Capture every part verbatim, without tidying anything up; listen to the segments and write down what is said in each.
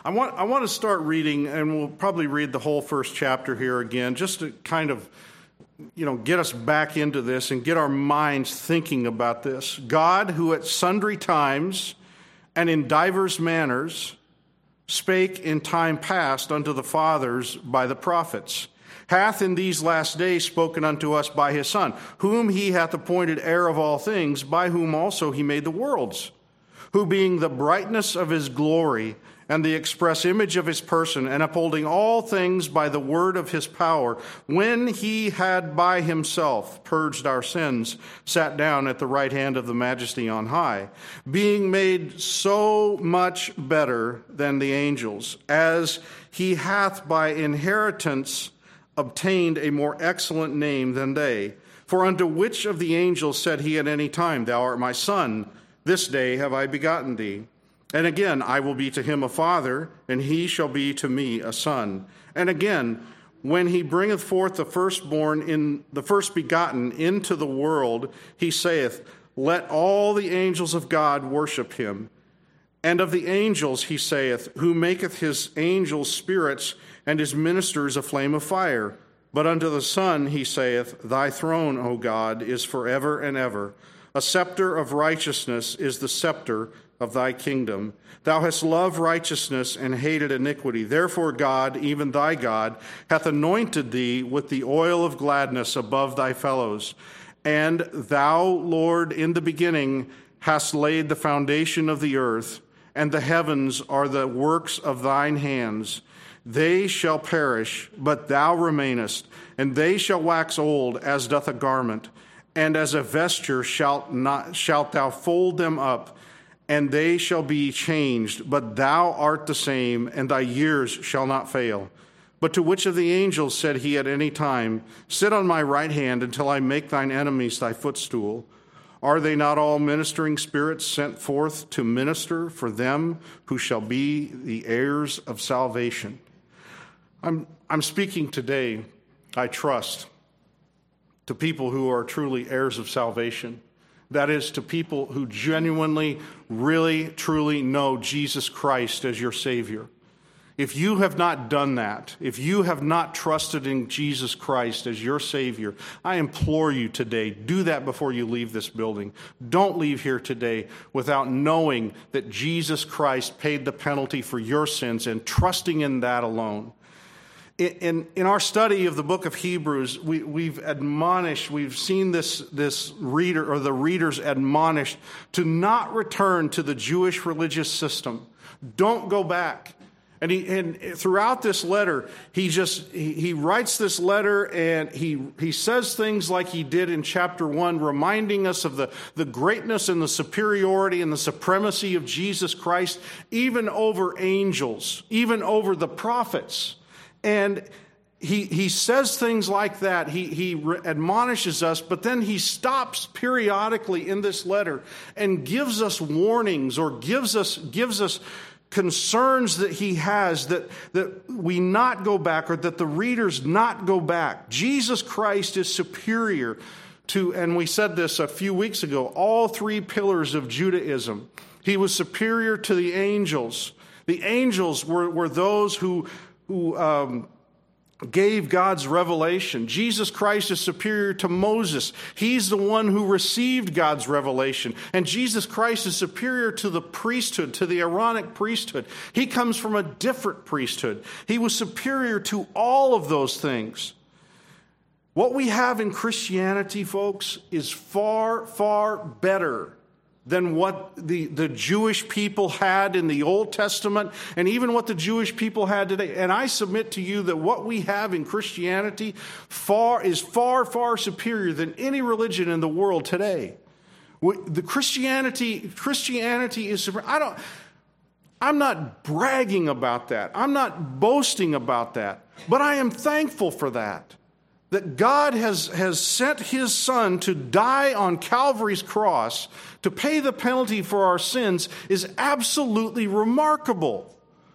I want I want to start reading, and we'll probably read the whole first chapter here again, just to kind of, you know, get us back into this and get our minds thinking about this. God, who at sundry times and in divers manners spake in time past unto the fathers by the prophets, hath in these last days spoken unto us by his Son, whom he hath appointed heir of all things, by whom also he made the worlds, who being the brightness of his glory and the express image of his person, and upholding all things by the word of his power, when he had by himself purged our sins, sat down at the right hand of the majesty on high, being made so much better than the angels, as he hath by inheritance obtained a more excellent name than they. For unto which of the angels said he at any time, Thou art my son, this day have I begotten thee? And again, I will be to him a father, and he shall be to me a son. And again, when he bringeth forth the firstborn in the first begotten into the world, he saith, Let all the angels of God worship him. And of the angels he saith, Who maketh his angels spirits, and his ministers a flame of fire. But unto the Son he saith, Thy throne, O God, is forever and ever. A scepter of righteousness is the scepter of thy kingdom. Thou hast loved righteousness and hated iniquity. Therefore God, even thy God, hath anointed thee with the oil of gladness above thy fellows. And thou, Lord, in the beginning hast laid the foundation of the earth, and the heavens are the works of thine hands. They shall perish, but thou remainest, and they shall wax old as doth a garment, and as a vesture shalt not shalt thou fold them up, and they shall be changed, but thou art the same, and thy years shall not fail. But to which of the angels said he at any time, Sit on my right hand until I make thine enemies thy footstool? Are they not all ministering spirits sent forth to minister for them who shall be the heirs of salvation? I'm, I'm speaking today, I trust, to people who are truly heirs of salvation. That is, to people who genuinely, really, truly know Jesus Christ as your Savior. If you have not done that, if you have not trusted in Jesus Christ as your Savior, I implore you today, do that before you leave this building. Don't leave here today without knowing that Jesus Christ paid the penalty for your sins and trusting in that alone. In, in our study of the book of Hebrews, we, we've admonished, we've seen this, this reader or the readers admonished to not return to the Jewish religious system. Don't go back. And, he, and throughout this letter, he just he, he writes this letter and he he says things like he did in chapter one, reminding us of the, the greatness and the superiority and the supremacy of Jesus Christ, even over angels, even over the prophets. And he he says things like that. He he re- admonishes us, but then he stops periodically in this letter and gives us warnings or gives us gives us concerns that he has that that we not go back or that the readers not go back. Jesus Christ is superior to, and we said this a few weeks ago, all three pillars of Judaism. He was superior to the angels. The angels were were those who who um, gave God's revelation. Jesus Christ is superior to Moses. He's the one who received God's revelation. And Jesus Christ is superior to the priesthood, to the Aaronic priesthood. He comes from a different priesthood. He was superior to all of those things. What we have in Christianity, folks, is far, far better than what the, the Jewish people had in the Old Testament and even what the Jewish people had today. And I submit to you that what we have in Christianity far is far, far superior than any religion in the world today. The Christianity, Christianity is superior. I don't, I'm not bragging about that. I'm not boasting about that. But I am thankful for that. That God has, has sent his Son to die on Calvary's cross to pay the penalty for our sins is absolutely remarkable.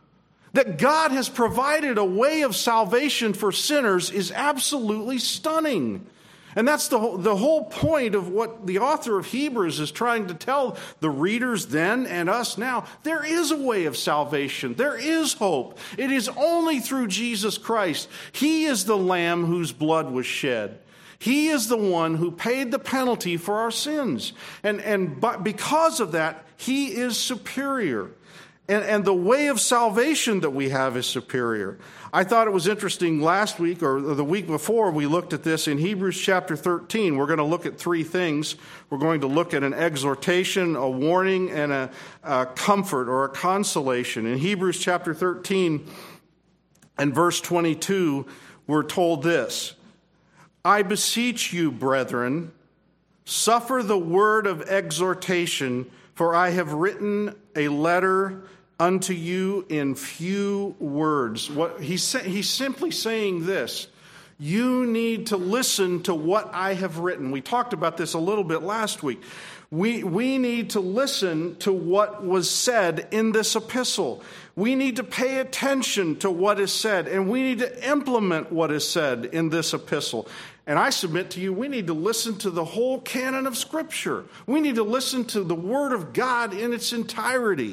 That God has provided a way of salvation for sinners is absolutely stunning. And that's the whole, the whole point of what the author of Hebrews is trying to tell the readers then and us now. There is a way of salvation. There is hope. It is only through Jesus Christ. He is the Lamb whose blood was shed. He is the one who paid the penalty for our sins. And, and but because of that, he is superior. And, and the way of salvation that we have is superior. I thought it was interesting last week or the week before we looked at this in Hebrews chapter thirteen. We're going to look at three things. We're going to look at an exhortation, a warning, and a, a comfort or a consolation. In Hebrews chapter thirteen and verse twenty-two, we're told this: I beseech you, brethren, suffer the word of exhortation, for I have written a letter unto you in few words. What he's, he's simply saying this: you need to listen to what I have written. We talked about this a little bit last week. We, we need to listen to what was said in this epistle. We need to pay attention to what is said, and we need to implement what is said in this epistle. And I submit to you, we need to listen to the whole canon of Scripture. We need to listen to the Word of God in its entirety.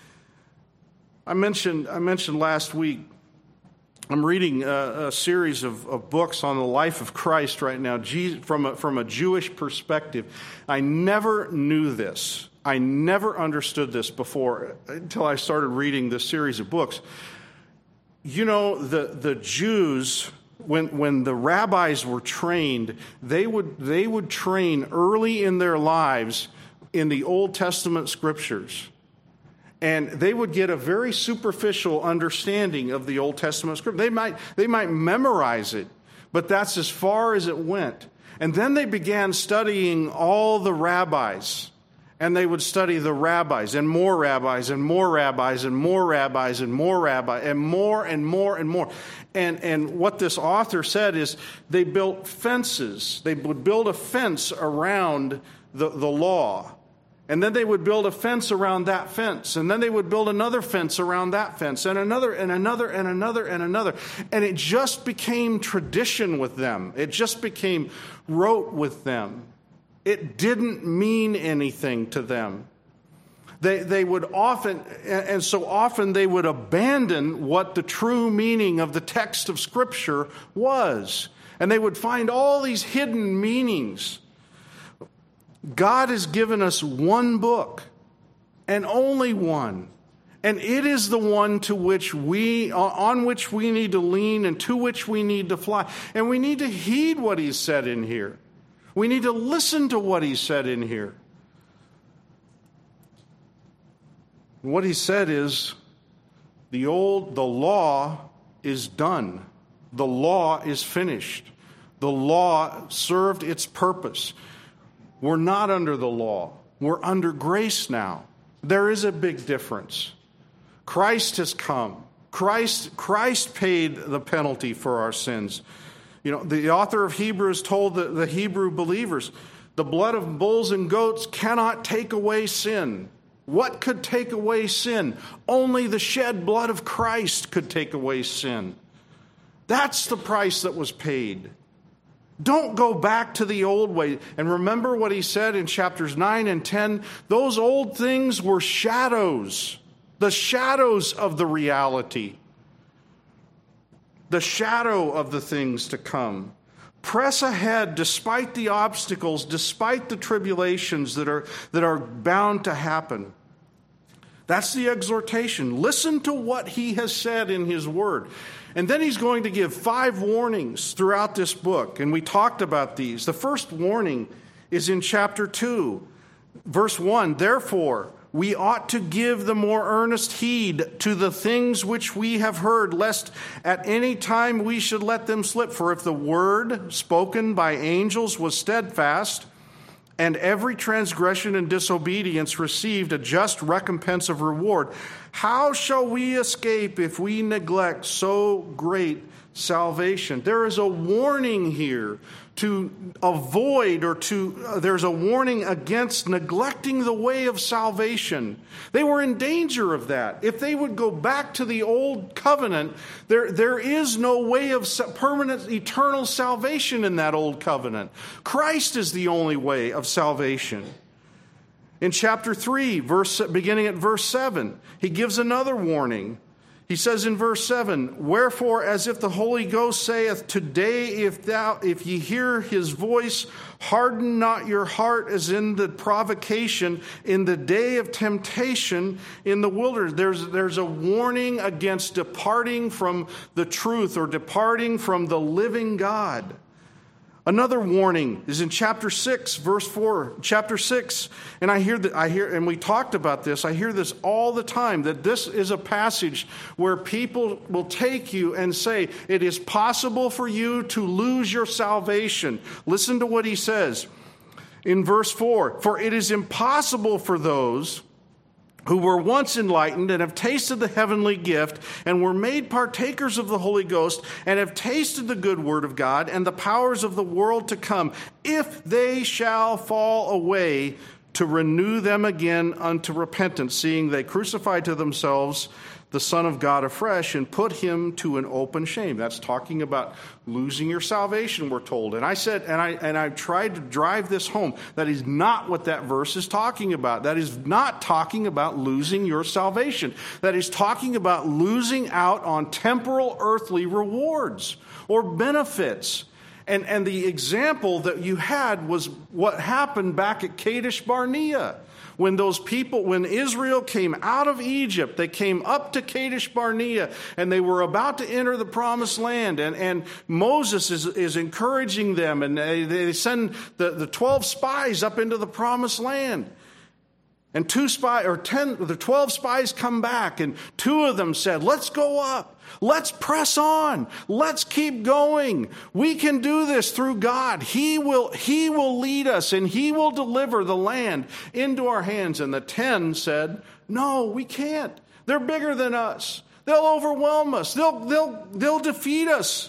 I mentioned, I mentioned last week, I'm reading a, a series of, of books on the life of Christ right now, Jesus, from a, from a Jewish perspective. I never knew this. I never understood this before until I started reading this series of books. You know, the, the Jews, when, when the rabbis were trained, they would, they would train early in their lives in the Old Testament scriptures. And they would get a very superficial understanding of the Old Testament scripture. They might, they might memorize it, but that's as far as it went. And then they began studying all the rabbis. And they would study the rabbis and more rabbis and more rabbis and more rabbis and more rabbis and more and more and more. And, and what this author said is they built fences. They would build a fence around the, the law. And then they would build a fence around that fence. And then they would build another fence around that fence. And another and another and another and another. And it just became tradition with them. It just became rote with them. It didn't mean anything to them. They, they would often, and so often they would abandon what the true meaning of the text of Scripture was. And they would find all these hidden meanings. God has given us one book, and only one. And it is the one to which we, on which we need to lean and to which we need to fly. And we need to heed what He said in here. We need to listen to what He said in here. What He said is, the old, the law is done. The law is finished. The law served its purpose. We're not under the law. We're under grace now. There is a big difference. Christ has come. Christ, Christ paid the penalty for our sins. You know, the author of Hebrews told the, the Hebrew believers, the blood of bulls and goats cannot take away sin. What could take away sin? Only the shed blood of Christ could take away sin. That's the price that was paid. Don't go back to the old way. And remember what he said in chapters nine and ten? Those old things were shadows. The shadows of the reality. The shadow of the things to come. Press ahead despite the obstacles, despite the tribulations that are, that are bound to happen. That's the exhortation. Listen to what he has said in his word. And then he's going to give five warnings throughout this book. And we talked about these. The first warning is in chapter two, verse one. Therefore, we ought to give the more earnest heed to the things which we have heard, lest at any time we should let them slip. For if the word spoken by angels was steadfast, and every transgression and disobedience received a just recompense of reward, how shall we escape if we neglect so great, salvation. There is a warning here to avoid or to, uh, there's a warning against neglecting the way of salvation. They were in danger of that. If they would go back to the old covenant, there, there is no way of permanent, eternal salvation in that old covenant. Christ is the only way of salvation. In chapter three, verse, beginning at verse seven, he gives another warning. He says in verse seven, "Wherefore, as if the Holy Ghost saith, Today, if thou, if ye hear his voice, harden not your heart as in the provocation, in the day of temptation in the wilderness." There's, there's a warning against departing from the truth or departing from the living God. Another warning is in chapter six, verse four. Chapter six, and I hear that I hear, and we talked about this. I hear this all the time, that this is a passage where people will take you and say, it is possible for you to lose your salvation. Listen to what he says in verse four. "For it is impossible for those who were once enlightened and have tasted the heavenly gift and were made partakers of the Holy Ghost and have tasted the good word of God and the powers of the world to come, if they shall fall away, to renew them again unto repentance, seeing they crucify to themselves the Son of God afresh and put him to an open shame." That's talking about losing your salvation, we're told. And I said, and I and I tried to drive this home. That is not what that verse is talking about. That is not talking about losing your salvation. That is talking about losing out on temporal earthly rewards or benefits. And, and the example that you had was what happened back at Kadesh Barnea. When those people, when Israel came out of Egypt, they came up to Kadesh Barnea and they were about to enter the promised land. And, and Moses is, is encouraging them, and they, they send the, the twelve spies up into the promised land. And two spies, or ten, the twelve spies come back, and two of them said, "Let's go up. Let's press on. Let's keep going. We can do this through God. He will, He will lead us, and He will deliver the land into our hands." And the ten said, "No, we can't. They're bigger than us. They'll overwhelm us. They'll, they'll, they'll defeat us."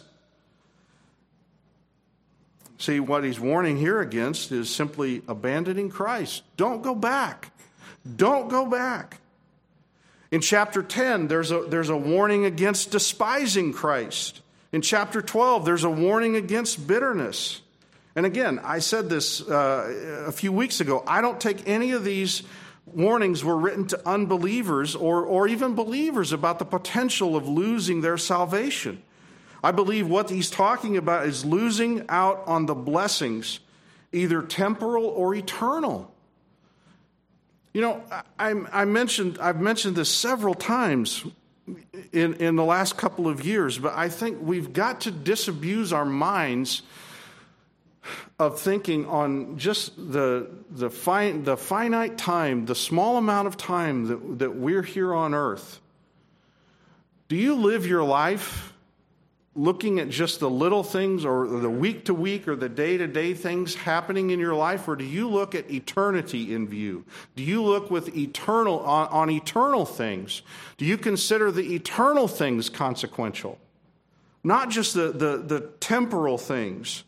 See, what he's warning here against is simply abandoning Christ. Don't go back. Don't go back. In chapter ten, there's a, there's a warning against despising Christ. In chapter twelve, there's a warning against bitterness. And again, I said this uh, a few weeks ago. I don't take any of these warnings were written to unbelievers or, or even believers about the potential of losing their salvation. I believe what he's talking about is losing out on the blessings, either temporal or eternal. You know, I, I mentioned, I've mentioned this several times in, in the last couple of years, but I think we've got to disabuse our minds of thinking on just the the, fin, the finite time, the small amount of time that, that we're here on earth. Do you live your life looking at just the little things or the week to week or the day to day things happening in your life, or do you look at eternity in view? Do you look with eternal on, on eternal things? Do you consider the eternal things consequential, not just the the, the temporal things?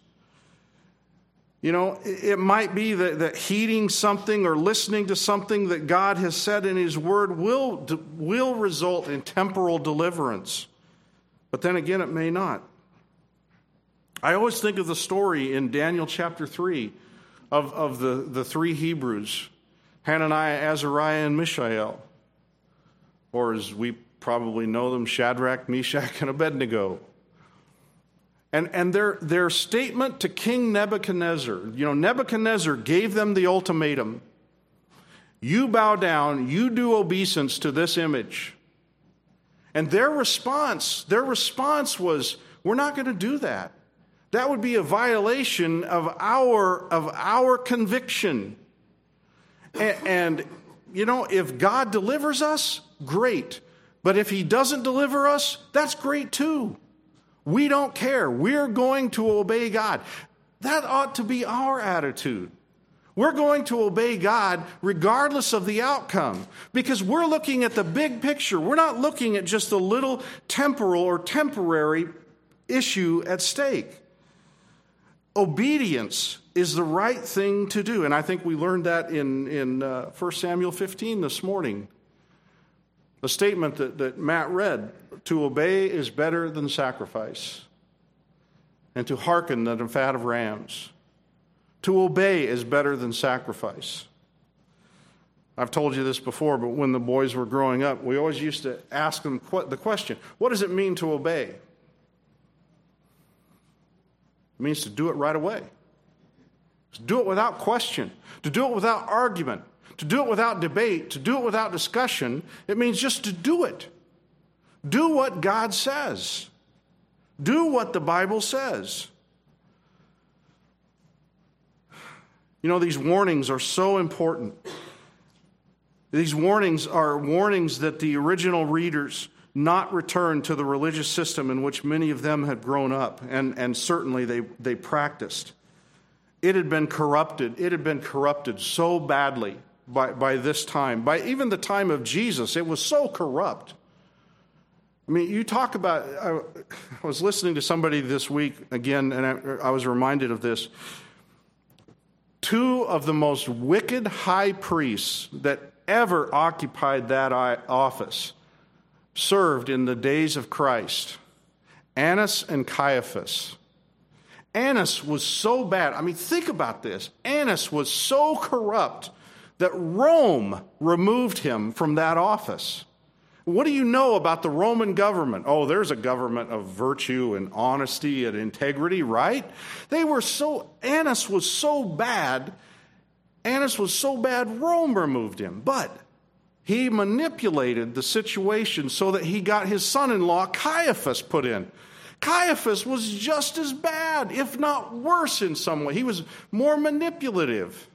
You know, it might be that, that heeding something or listening to something that God has said in His Word will will result in temporal deliverance. But then again, it may not. I always think of the story in Daniel chapter three of, of the, the three Hebrews, Hananiah, Azariah, and Mishael. Or as we probably know them, Shadrach, Meshach, and Abednego. And, and their, their statement to King Nebuchadnezzar, you know, Nebuchadnezzar gave them the ultimatum. You bow down, you do obeisance to this image. And their response, their response was, we're not going to do that. That would be a violation of our, of our conviction. And, and, you know, if God delivers us, great. But if He doesn't deliver us, that's great too. We don't care. We're going to obey God. That ought to be our attitude. We're going to obey God regardless of the outcome, because we're looking at the big picture. We're not looking at just the little temporal or temporary issue at stake. Obedience is the right thing to do. And I think we learned that in, in uh, First Samuel fifteen this morning. The statement that, that Matt read, to obey is better than sacrifice, and to hearken than the fat of rams. To obey is better than sacrifice. I've told you this before, but when the boys were growing up, we always used to ask them the question, what does it mean to obey? It means to do it right away. To do it without question. To do it without argument. To do it without debate. To do it without discussion. It means just to do it. Do what God says. Do what the Bible says. You know, these warnings are so important. These warnings are warnings that the original readers not return to the religious system in which many of them had grown up, and, and certainly they, they practiced. It had been corrupted. It had been corrupted so badly by, by this time. By even the time of Jesus, it was so corrupt. I mean, you talk about, I, I was listening to somebody this week again, and I, I was reminded of this. Two of the most wicked high priests that ever occupied that office served in the days of Christ, Annas and Caiaphas. Annas was so bad. I mean, think about this. Annas was so corrupt that Rome removed him from that office. What do you know about the Roman government? Oh, there's a government of virtue and honesty and integrity, right? They were so, Annas was so bad, Annas was so bad, Rome removed him. But he manipulated the situation so that he got his son-in-law Caiaphas put in. Caiaphas was just as bad, if not worse in some way. He was more manipulative.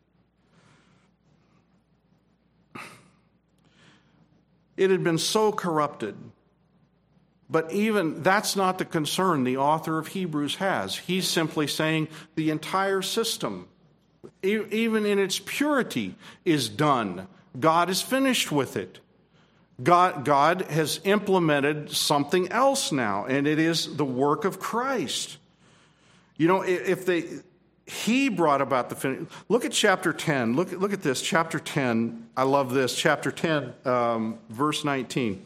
It had been so corrupted. But even that's not the concern the author of Hebrews has. He's simply saying the entire system, even in its purity, is done. God is finished with it. God, God has implemented something else now, and it is the work of Christ. You know, if they, he brought about the finish. Look at chapter ten. Look, look at this, chapter ten. I love this. Chapter ten, um, verse nineteen.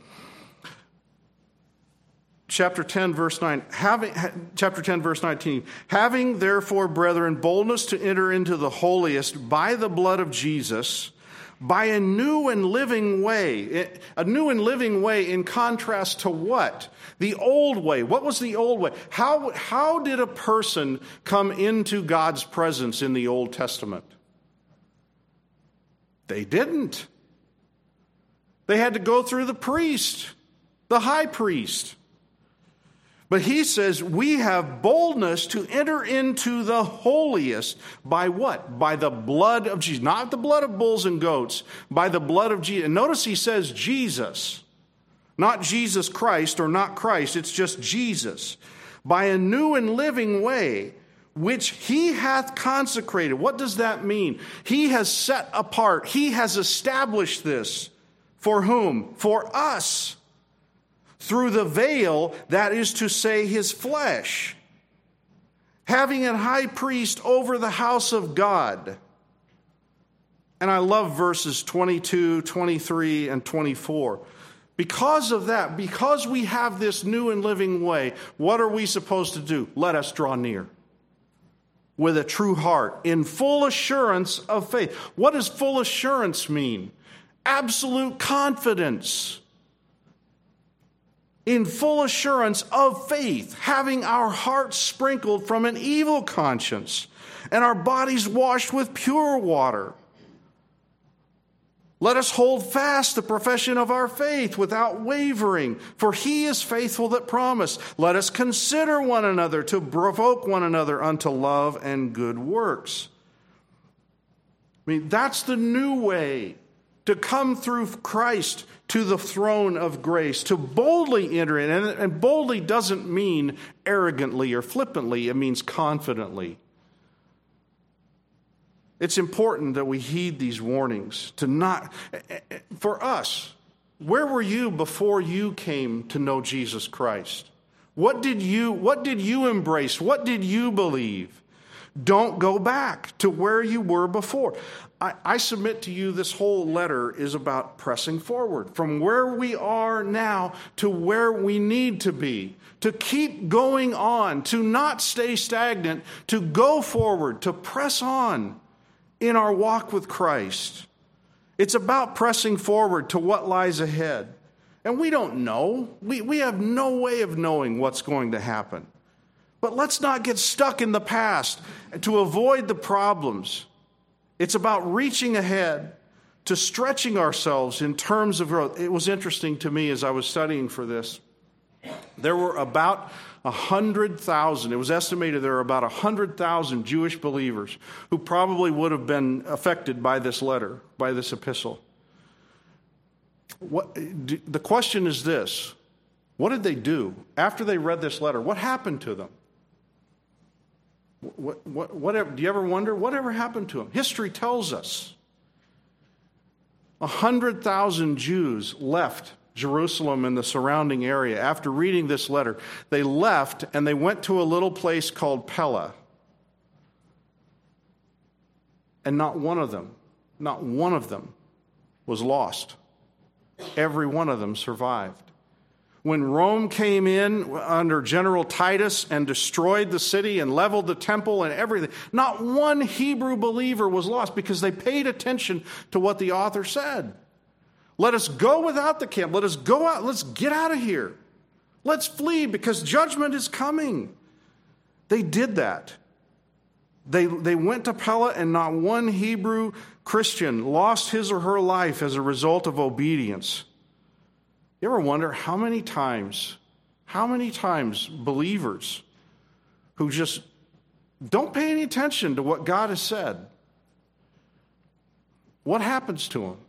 Chapter ten, verse nine. Having, chapter ten, verse nineteen. Having, therefore, brethren, boldness to enter into the holiest by the blood of Jesus, by a new and living way. A new and living way in contrast to what? The old way. What was the old way? How, how did a person come into God's presence in the Old Testament? They didn't. They had to go through the priest, the high priest. But he says we have boldness to enter into the holiest by what? By the blood of Jesus. Not the blood of bulls and goats, by the blood of Jesus. And notice he says Jesus. Not Jesus Christ or not Christ. It's just Jesus. By a new and living way, which he hath consecrated. What does that mean? He has set apart. He has established this. For whom? For us. Through the veil, that is to say, his flesh, having a high priest over the house of God. And I love verses twenty-two, twenty-three, and twenty-four. Because of that, because we have this new and living way, what are we supposed to do? Let us draw near with a true heart, in full assurance of faith. What does full assurance mean? Absolute confidence. In full assurance of faith, having our hearts sprinkled from an evil conscience and our bodies washed with pure water. Let us hold fast the profession of our faith without wavering, for he is faithful that promised. Let us consider one another to provoke one another unto love and good works. I mean, that's the new way to come through Christ to the throne of grace, to boldly enter in. And, and boldly doesn't mean arrogantly or flippantly. It means confidently. It's important that we heed these warnings to not, for us, where were you before you came to know Jesus Christ? What did you, what did you embrace? What did you believe? Don't go back to where you were before. I, I submit to you this whole letter is about pressing forward from where we are now to where we need to be, to keep going on, to not stay stagnant, to go forward, to press on in our walk with Christ. It's about pressing forward to what lies ahead. And we don't know. We, we have no way of knowing what's going to happen. But let's not get stuck in the past to avoid the problems. It's about reaching ahead to stretching ourselves in terms of growth. It was interesting to me as I was studying for this. There were about one hundred thousand, it was estimated there were about one hundred thousand Jewish believers who probably would have been affected by this letter, by this epistle. What, the question is this: what did they do after they read this letter? What happened to them? What, what, whatever, do you ever wonder whatever happened to them? History tells us one hundred thousand Jews left Jerusalem and the surrounding area after reading this letter. They left and they went to a little place called Pella. And not one of them, not one of them was lost. Every one of them survived. When Rome came in under General Titus and destroyed the city and leveled the temple and everything, not one Hebrew believer was lost because they paid attention to what the author said. Let us go without the camp. Let us go out. Let's get out of here. Let's flee because judgment is coming. They did that. They, they went to Pella, and not one Hebrew Christian lost his or her life as a result of obedience. You ever wonder how many times, how many times believers who just don't pay any attention to what God has said, what happens to them?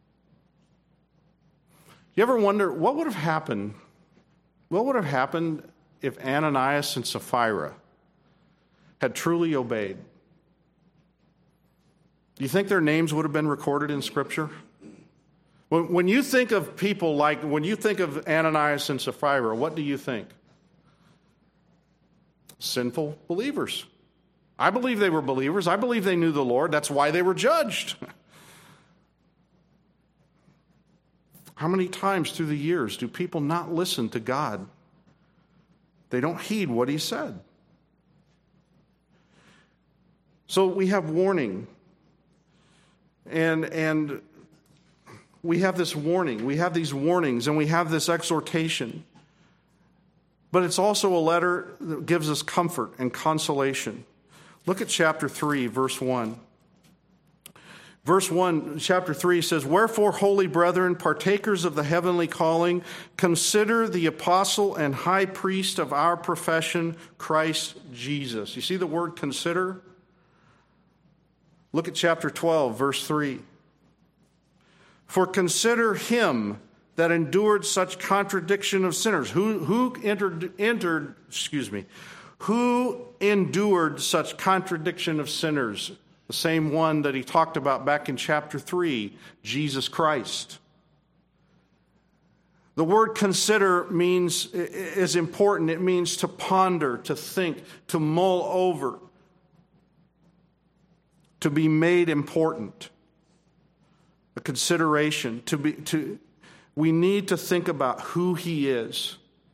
You ever wonder what would have happened? What would have happened if Ananias and Sapphira had truly obeyed? Do you think their names would have been recorded in Scripture? When, when you think of people like, when you think of Ananias and Sapphira, what do you think? Sinful believers. I believe they were believers. I believe they knew the Lord. That's why they were judged. How many times through the years do people not listen to God? They don't heed what He said. So we have warning. And, and we have this warning. We have these warnings and we have this exhortation. But it's also a letter that gives us comfort and consolation. Look at chapter three, verse one. Verse one, chapter three says, "Wherefore, holy brethren, partakers of the heavenly calling, consider the apostle and high priest of our profession, Christ Jesus." You see the word consider? Look at chapter twelve, verse three. "For consider him that endured such contradiction of sinners." Who, who entered, entered, excuse me, who endured such contradiction of sinners? The same one that he talked about back in chapter three, Jesus Christ. The word consider means, is important. It means to ponder, to think, to mull over, to be made important. A consideration, to be, to, we need to think about who he is.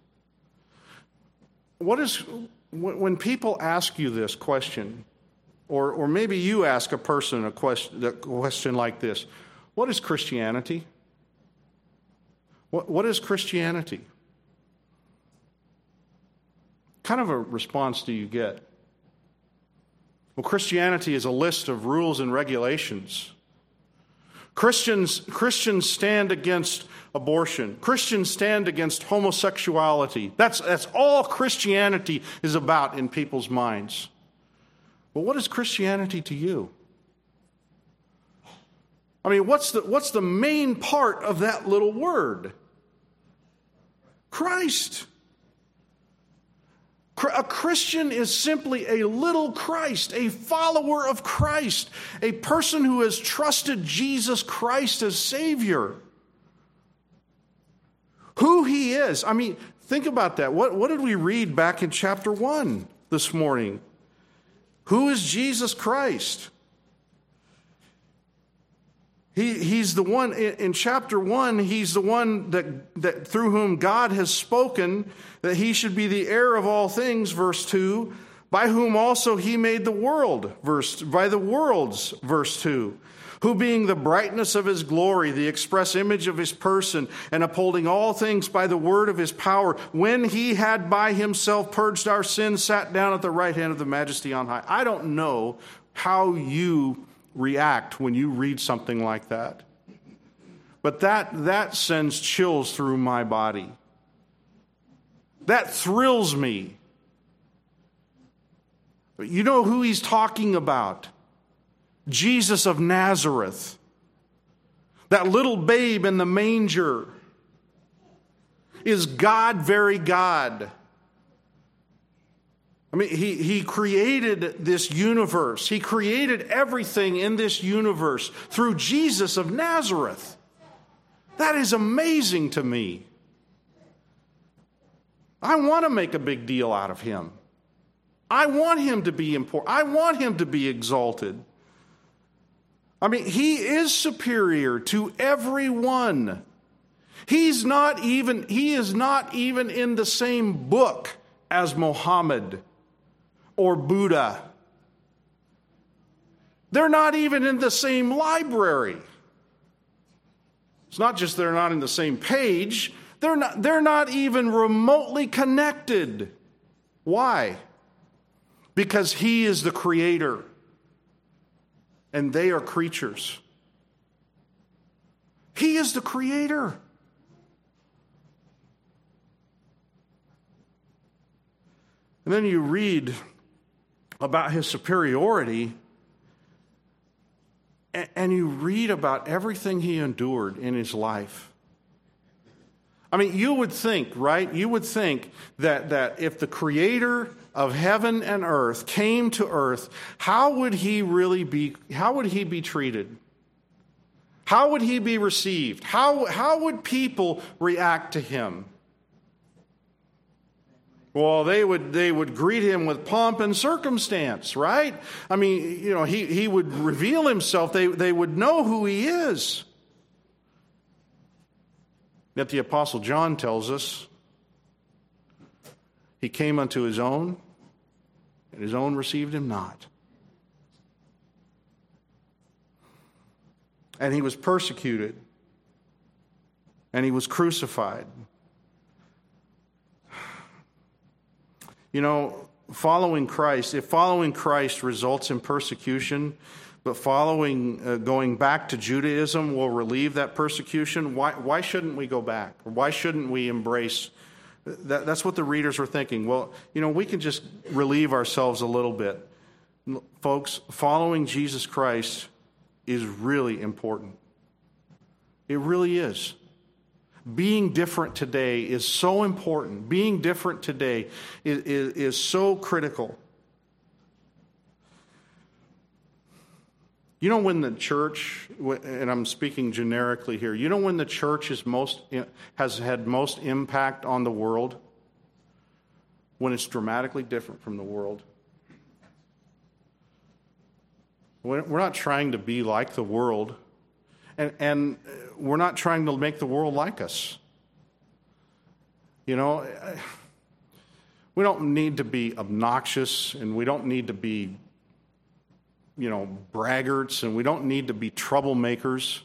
What is, when people ask you this question, Or, or maybe you ask a person a question, a question like this: what is Christianity? What, what is Christianity? What kind of a response do you get? Well, Christianity is a list of rules and regulations. Christians, Christians stand against abortion. Christians stand against homosexuality. That's, that's all Christianity is about in people's minds. Well, what is Christianity to you? I mean, what's the, what's the main part of that little word? Christ. A Christian is simply a little Christ, a follower of Christ, a person who has trusted Jesus Christ as Savior. Who he is. I mean, Think about that. What, what did we read back in chapter one this morning? Who is Jesus Christ? He, he's the one, in, in chapter one, he's the one that, that through whom God has spoken that he should be the heir of all things, verse two, by whom also he made the world, verse, by the worlds, verse two, who being the brightness of his glory, the express image of his person, and upholding all things by the word of his power, when he had by himself purged our sins, sat down at the right hand of the majesty on high. I don't know how you react when you read something like that, but that, that sends chills through my body. That thrills me. But you know who he's talking about? Jesus of Nazareth. That little babe in the manger is God, very God. I mean, he, he created this universe. He created everything in this universe through Jesus of Nazareth. That is amazing to me. I want to make a big deal out of him. I want him to be important. I want him to be exalted. I mean, he is superior to everyone. He's not even, he is not even in the same book as Muhammad or Buddha. They're not even in the same library. It's not just they're not in the same page, they're not, they're not even remotely connected. Why? Because he is the creator and they are creatures. He is the creator. And then you read about his superiority, and you read about everything he endured in his life. I mean, you would think, right? You would think that, that if the creator of heaven and earth came to earth, how would he really be, how would he be treated? How would he be received? How, how would people react to him? Well, they would they would greet him with pomp and circumstance, right? I mean, you know, he, he would reveal himself. They, they would know who he is. Yet the Apostle John tells us he came unto his own, and his own received him not. And he was persecuted, and he was crucified. You know, following Christ, if following Christ results in persecution, but following, uh, going back to Judaism will relieve that persecution, why, why shouldn't we go back? Why shouldn't we embrace? That, that's what the readers were thinking. Well, you know, we can just relieve ourselves a little bit. Folks, following Jesus Christ is really important. It really is. Being different today is so important. Being different today is, is, is so critical. You know when the church, and I'm speaking generically here, you know when the church is most has had most impact on the world? When it's dramatically different from the world. We're not trying to be like the world. And, and we're not trying to make the world like us. You know, we don't need to be obnoxious, and we don't need to be, you know, braggarts, and we don't need to be troublemakers.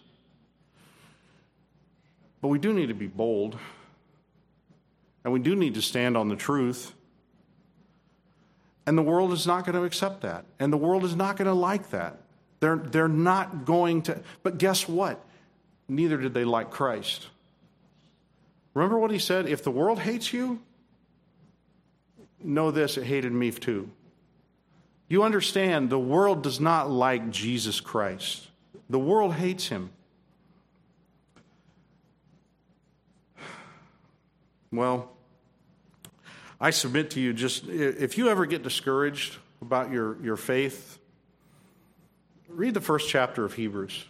But we do need to be bold, and we do need to stand on the truth. And the world is not going to accept that, and the world is not going to like that. They're, they're not going to, but guess what? Neither did they like Christ. Remember what he said? If the world hates you, know this, it hated me too. You understand, the world does not like Jesus Christ. The world hates him. Well, I submit to you, just if you ever get discouraged about your, your faith, read the first chapter of Hebrews.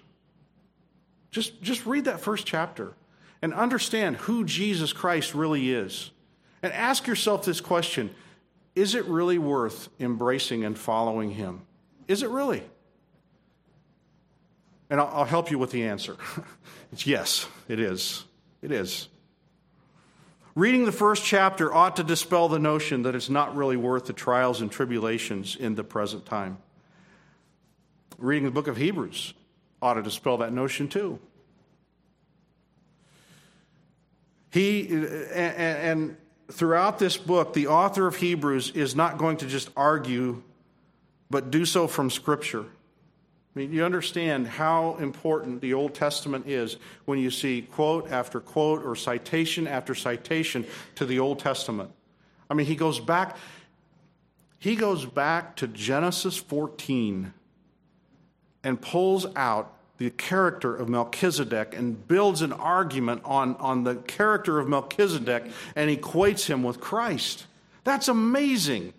Just, just read that first chapter and understand who Jesus Christ really is. And ask yourself this question: is it really worth embracing and following him? Is it really? And I'll, I'll help you with the answer. It's yes, it is. It is. Reading the first chapter ought to dispel the notion that it's not really worth the trials and tribulations in the present time. Reading the book of Hebrews ought to dispel that notion too. He, and, and throughout this book, the author of Hebrews is not going to just argue, but do so from Scripture. I mean, you understand how important the Old Testament is when you see quote after quote or citation after citation to the Old Testament. I mean, he goes back, he goes back to Genesis fourteen and pulls out the character of Melchizedek and builds an argument on, on the character of Melchizedek and equates him with Christ. That's amazing.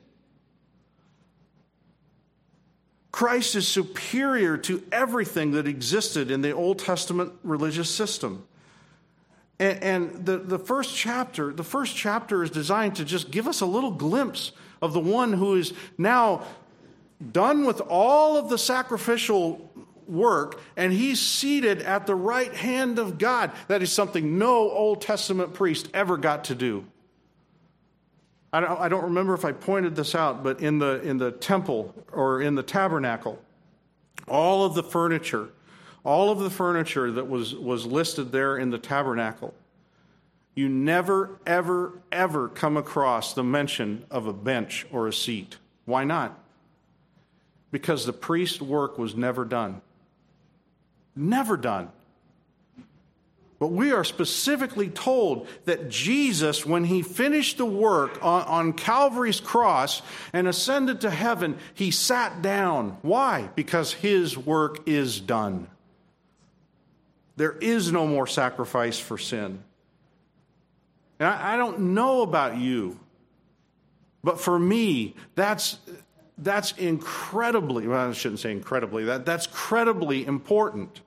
Christ is superior to everything that existed in the Old Testament religious system. And, and the, the first chapter, the first chapter is designed to just give us a little glimpse of the one who is now done with all of the sacrificial work, and he's seated at the right hand of God. That is something no Old Testament priest ever got to do. I don't, I don't remember if I pointed this out, but in the in the temple or in the tabernacle, all of the furniture, all of the furniture that was, was listed there in the tabernacle, you never, ever, ever come across the mention of a bench or a seat. Why not? Because the priest's work was never done. Never done. But we are specifically told that Jesus, when he finished the work on, on Calvary's cross and ascended to heaven, he sat down. Why? Because his work is done. There is no more sacrifice for sin. And I, I don't know about you, but for me, that's that's incredibly, well, I shouldn't say incredibly, that, that's credibly important.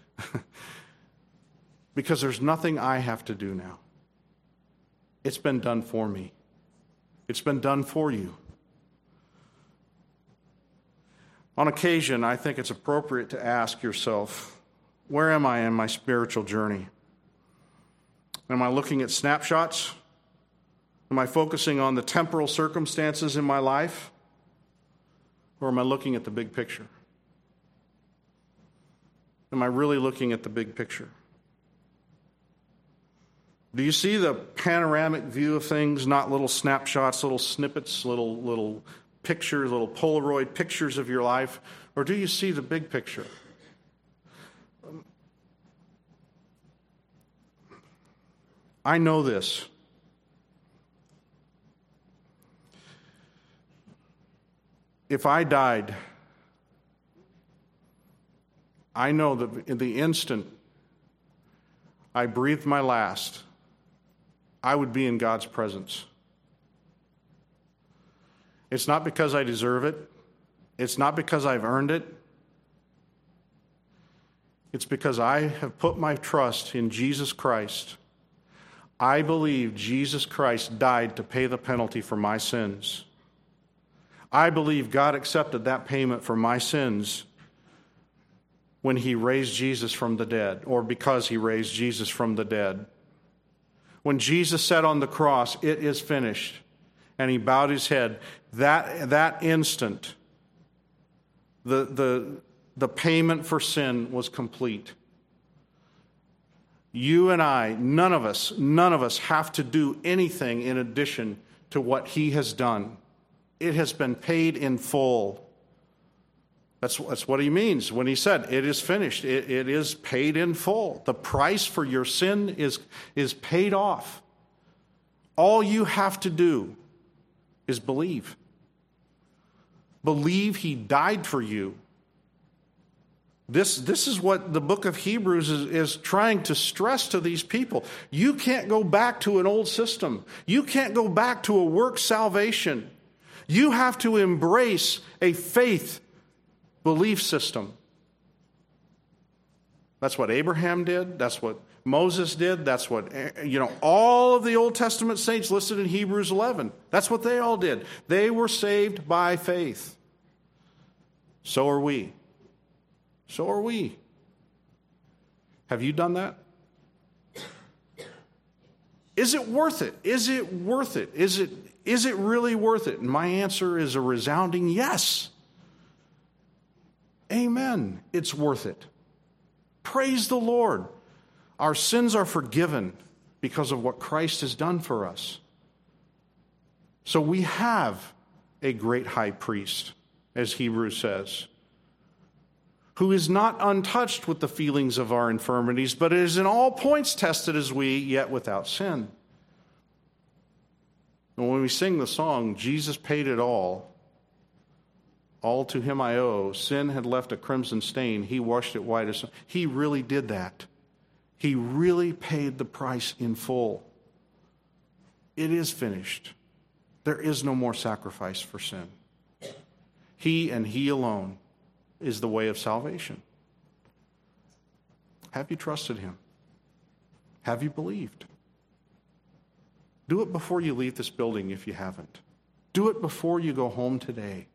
Because there's nothing I have to do now. It's been done for me. It's been done for you. On occasion, I think it's appropriate to ask yourself, where am I in my spiritual journey? Am I looking at snapshots? Am I focusing on the temporal circumstances in my life? Or am I looking at the big picture? Am I really looking at the big picture? Do you see the panoramic view of things, not little snapshots, little snippets, little little pictures, little Polaroid pictures of your life? Or do you see the big picture? I know this. If I died, I know that in the instant I breathed my last, I would be in God's presence. It's not because I deserve it. It's not because I've earned it. It's because I have put my trust in Jesus Christ. I believe Jesus Christ died to pay the penalty for my sins. I believe God accepted that payment for my sins when he raised Jesus from the dead, or because he raised Jesus from the dead. When Jesus said on the cross, "It is finished," and he bowed his head, that, that instant, the, the, the payment for sin was complete. You and I, none of us, none of us have to do anything in addition to what he has done. It has been paid in full. That's, that's what he means when he said, "It is finished." It, it is paid in full. The price for your sin is, is paid off. All you have to do is believe. Believe he died for you. This, this is what the book of Hebrews is, is trying to stress to these people. You can't go back to an old system. You can't go back to a work salvation. You have to embrace a faith belief system. That's what Abraham did. That's what Moses did. That's what, you know, all of the Old Testament saints listed in Hebrews eleven. That's what they all did. They were saved by faith. So are we. So are we. Have you done that? Is it worth it? Is it worth it? Is it, is it really worth it? And my answer is a resounding yes. Amen. It's worth it. Praise the Lord. Our sins are forgiven because of what Christ has done for us. So we have a great high priest, as Hebrews says, who is not untouched with the feelings of our infirmities, but is in all points tested as we, yet without sin. And when we sing the song, Jesus paid it all, all to him I owe, sin had left a crimson stain, he washed it white as snow. He really did that. He really paid the price in full. It is finished. There is no more sacrifice for sin. He and he alone is the way of salvation. Have you trusted him? Have you believed? Do it before you leave this building if you haven't. Do it before you go home today.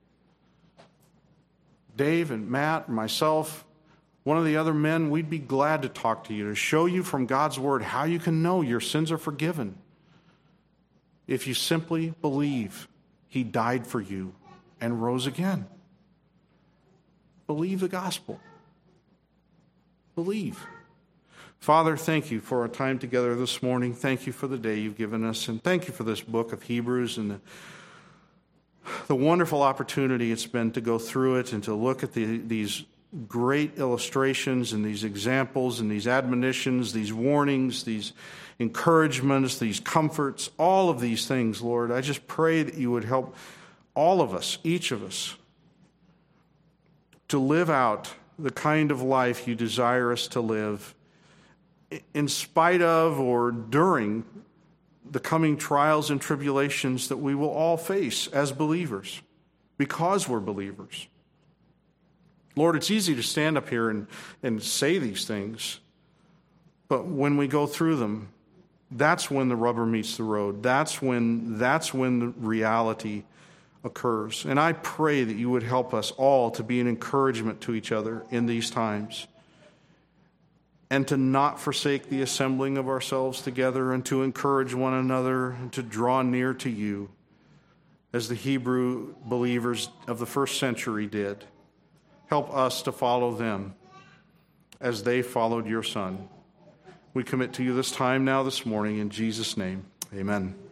Dave and Matt and myself, one of the other men, we'd be glad to talk to you, to show you from God's word how you can know your sins are forgiven. If you simply believe he died for you and rose again. Believe the gospel. Believe. Father, thank you for our time together this morning. Thank you for the day you've given us. And thank you for this book of Hebrews and the, the wonderful opportunity it's been to go through it and to look at the, these great illustrations and these examples and these admonitions, these warnings, these encouragements, these comforts, all of these things, Lord. I just pray that you would help all of us, each of us, to live out the kind of life you desire us to live in spite of or during the coming trials and tribulations that we will all face as believers because we're believers. Lord, it's easy to stand up here and, and say these things, but when we go through them, that's when the rubber meets the road. That's when, that's when the reality occurs. And I pray that you would help us all to be an encouragement to each other in these times and to not forsake the assembling of ourselves together and to encourage one another and to draw near to you as the Hebrew believers of the first century did. Help us to follow them as they followed your Son. We commit to you this time now this morning in Jesus' name. Amen.